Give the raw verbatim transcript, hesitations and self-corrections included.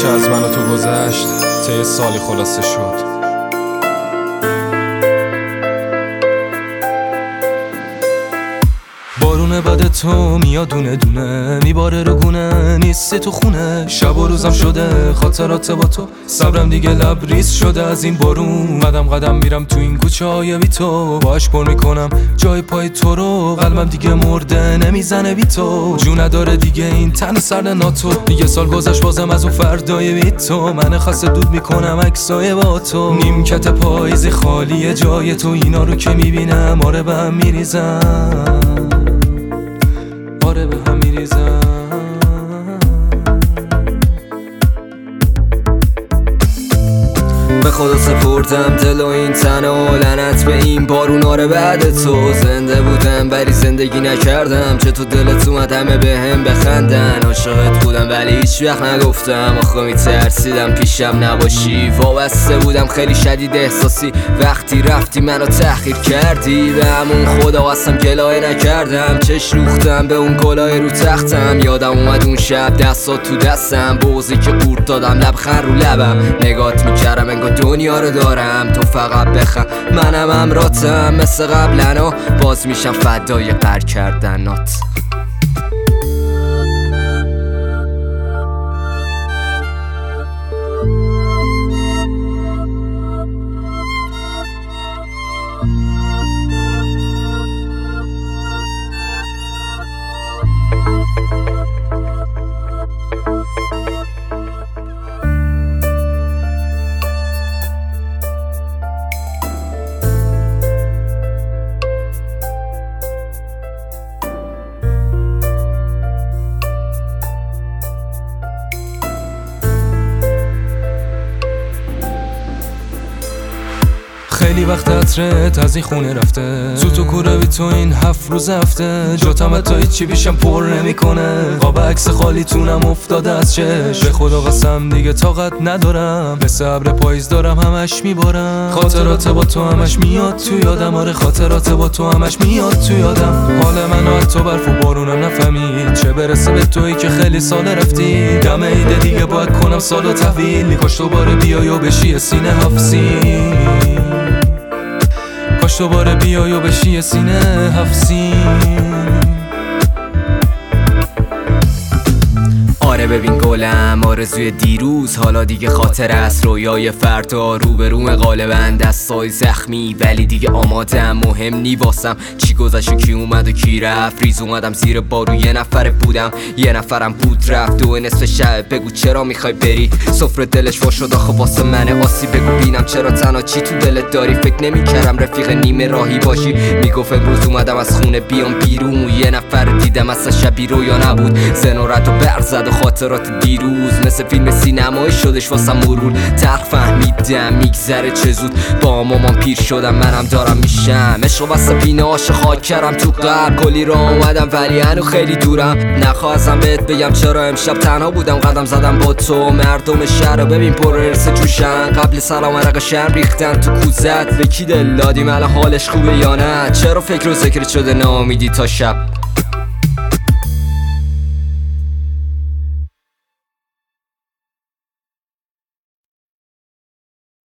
آنچه از من و تو گذشت طی سالی خلاصه شد. بارون بعد تو میاد دونه دونه، میباره رو گونه، نیستی تو خونه. شب و روزم شده خاطرات با تو، صبرم دیگه لبریز شده از این بارون. قدم قدم میرم تو این کوچه های بی تو، باش پر میکنم جای پای تو رو. قلبم دیگه مرده نمیزنه بی تو، جو نداره دیگه این تن سرد ناتو. دیگه سال گذشت بازم از اون فردای بی تو، من خاصه دود میکنم عکسای با تو. نیمکت پاییزی خالیه جای تو، اینا رو که میبینم آره به هم میریزم، آره به هم میریزم. به خدا سپردم دل و این تن و لعنت به این بارون. آره بعد تو زنده بودم ولی زندگی نکردم، چه تو دلت اومد همه به هم بخندن. عاشقت بودم ولی هیچ وقت نگفتم، آخه میترسیدم پیشم نباشی. وابسته بودم خیلی شدید احساسی، وقتی رفتی منو تحقیر کردی. به همون خدا قسم گلایه نکردم، چش روختم به اون گلای رو تختم. یادم اومد اون شب دستات تو دستم، بغضی که قورت دادم لبخند رو لبم. نگات میکردم انگار دنیا رو دارم، تو فقط بخند منم امراتم. مثل قبلنا باز میشم فدای قر کردنات. خیلی وقت عطرت از این خونه رفته، تو تو کوره بی تو این هفت روز هفته. جاتم تا هیچی بیشم پر نمیکنه، قاب عکس خالیتونم افتاده از چش. به خدا قسم دیگه طاقت ندارم، به صبر پاییز دارم همش میبارم. خاطرات با تو همش میاد تو یادم، آره خاطرات با تو همش میاد تو یادم. حال منو حتی برف و بارونم نفهمید، چه برسه به تویی که خیلی سال رفتی. دم عید دیگه باید کنم سالو تحویل، کاش دوباره بیای و بشی سینه هفسین. کاش دوباره بیای و بشی سینه هفسین. آره ببین گلم آرزوی دیروز حالا دیگه خاطر است، رویای فردا رو به روم غالبا. دستای زخمی ولی دیگه آمادم، مهم نی واسم چی گذشت و کی اومد و کی رفت. ریز اومدم زیر بارو یه نفر بودم، یه نفرم بود رفت. دو نصف شب بگو چرا میخوای بری، سفره دلش وا شد آخه واسه من آسی. بگو بینم چرا تنها چی تو دلت داری، فکر نمیکردم رفیق نیمه راهی باشی. میگفت امروز اومدم از خونه بیام بیرون، یه نفر دیدم اصلا شبیه رویا نبود. زنورت و برزد و خاطرات دیروز مثل فیلم سینمایی شدش واسم مرور. تلخ فهمیدم میگذره چه زود، با مامان پیر شدم منم دارم میشم. عشق واسه پینه عاشق خاک کردم تو قلب، کلی را اومدم ولی هنو خیلی دورم. نخواستم بهت بگم چرا امشب تنها بودم، قدم زدم با تو. مردم شهر رو ببین پر ارس جوشن، قبل سلام عرق شرم ریختن تو کوزت. به کی دل دادیم الان حالش خوبه یا نه، چرا فکر و ذکر شده ناامیدی تا شب.